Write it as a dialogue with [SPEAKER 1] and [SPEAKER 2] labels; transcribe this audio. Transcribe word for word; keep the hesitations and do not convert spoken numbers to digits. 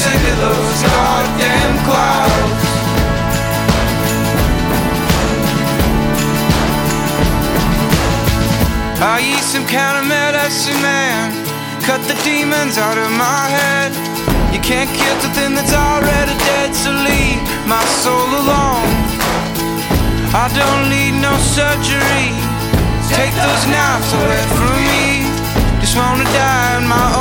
[SPEAKER 1] sick of those goddamn clouds. I eat some kind of medicine, man, cut the demons out of my head. You can't kill the thing that's already dead, so leave my soul alone. I don't need no surgery, take those knives away from me. Just wanna die in my own